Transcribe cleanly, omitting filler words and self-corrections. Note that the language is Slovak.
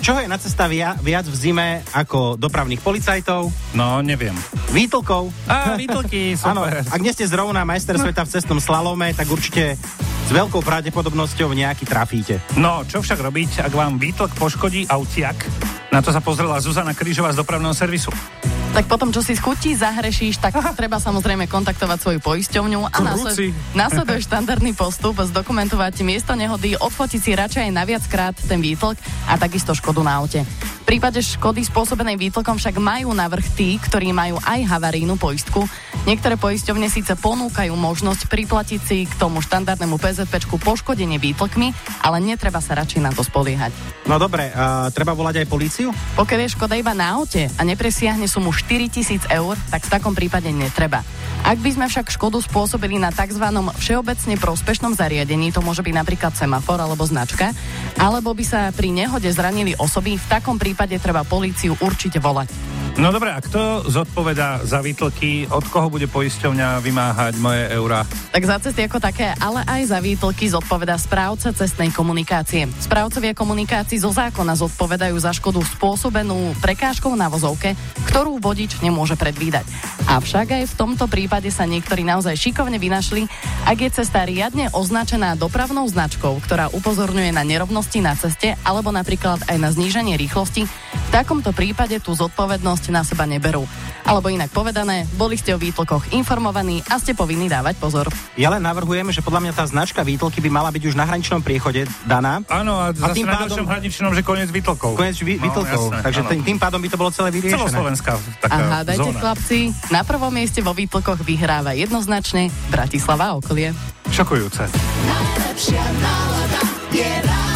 Čoho je na cesta viac v zime ako dopravných policajtov? No, neviem. Výtlkov. Výtlky, super. Áno, ak nie ste zrovna majster sveta v cestnom slalome, tak určite s veľkou pravdepodobnosťou nejaký trafíte. No, čo však robiť, ak vám výtlk poškodí autiak? Na to sa pozrela Zuzana Krížová z dopravného servisu. Tak potom, čo si z chutí zahrešíš, tak treba samozrejme kontaktovať svoju poisťovňu a následuje štandardný postup, zdokumentovať miesto nehody, odfotiť si radšej aj naviackrát ten výtlk a takisto škodu na aute. V prípade škody spôsobenej výtlkom však majú navrch tí, ktorí majú aj havarijnú poistku. Niektoré poisťovne síce ponúkajú možnosť priplatiť si k tomu štandardnému PZPčku poškodenie výtlkmi, ale netreba sa radšej na to spoliehať. No dobre, treba volať aj políciu? Pokiaľ je škoda iba na aute a nepresiahne sumu 4 000 eur, tak v takom prípade netreba. Ak by sme však škodu spôsobili na tzv. Všeobecne prospešnom zariadení, to môže byť napríklad semafor alebo značka, alebo by sa pri nehode zranili osoby, v takom prípade treba políciu určite volať. No dobré, a kto zodpovedá za výtlky? Od koho bude poisťovňa vymáhať moje eurá? Tak za cesty ako také, ale aj za výtlky zodpovedá správca cestnej komunikácie. Správcovia komunikácií zo zákona zodpovedajú za škodu spôsobenú prekážkou na vozovke, ktorú vodič nemôže predvídať. Avšak aj v tomto prípade sa niektorí naozaj šikovne vynašli, ak je cesta riadne označená dopravnou značkou, ktorá upozorňuje na nerovnosti na ceste alebo napríklad aj na zníženie rýchlosti. V takomto prípade tú zodpovednosť na seba neberú. Alebo inak povedané, boli ste o výtlkoch informovaní a ste povinní dávať pozor. Ja len navrhujem, že podľa mňa tá značka výtlky by mala byť už na hraničnom priechode daná. Áno, a zase na ďalšom hraničnom, že koniec výtlkov. Koniec výtlkov. Jasné, takže tým pádom by to bolo celé vyriešené. Celoslovenská taká zóna. Aha, dajte zóna. Chlapci, na prvom mieste vo výtlkoch vyhráva jednoznačne Bratislava a okolie. Šokujúce. Najlepšia nálada je